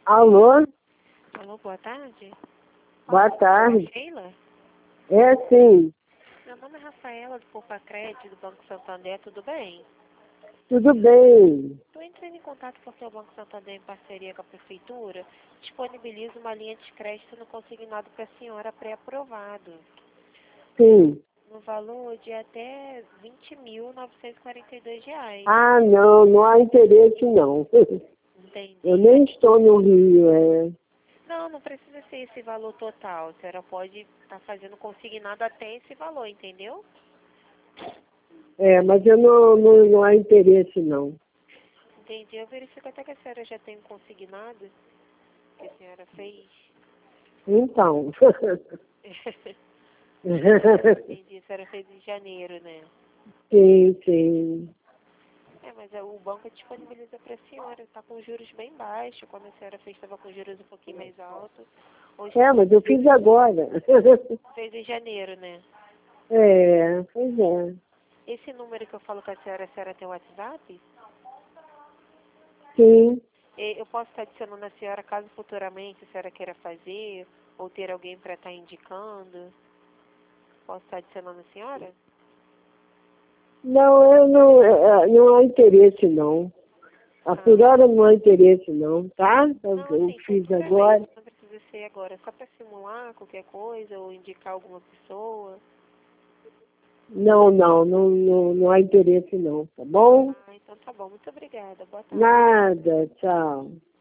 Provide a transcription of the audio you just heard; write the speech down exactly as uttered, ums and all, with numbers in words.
Alô? Alô, boa tarde. Boa tarde. Sheila? É sim. Meu nome é Rafaela, do Poupa Crédito, do Banco Santander, tudo bem? Tudo bem? Estou entrando em contato porque o Banco Santander, em parceria com a Prefeitura, disponibiliza uma linha de crédito no consignado para a senhora pré-aprovado, Sim. no valor de até vinte mil novecentos e quarenta e dois reais. Ah, não, não há interesse não. Entendi. Eu nem estou no Rio, é. Não, não precisa ser esse valor total. A senhora pode estar fazendo consignado até esse valor, entendeu? É, mas eu não, não, não há interesse não. Entendi. Eu verifico até que a senhora já tem um consignado que a senhora fez. Então. Entendi. A senhora fez em janeiro, né? Sim, sim. É, mas é, o banco disponibiliza para a senhora. Está com juros bem baixos. Quando a senhora fez, estava com juros um pouquinho mais altos. Hoje É, mas eu fiz agora. fez em janeiro, né? É, pois é. Esse número que eu falo com a senhora, a senhora tem o WhatsApp? Sim. E eu posso estar adicionando a senhora caso futuramente a senhora queira fazer ou ter alguém para estar indicando. Posso estar adicionando a senhora? Não, eu não, é, não há interesse não. A por Ah, hora não há interesse não, tá? Eu, não, eu assim, fiz agora. futuramente. Não precisa ser agora. Só para simular qualquer coisa ou indicar alguma pessoa. Não, não, não, não, não há interesse não, tá bom? Ah, então tá bom. Muito obrigada. Boa tarde. Nada, tchau.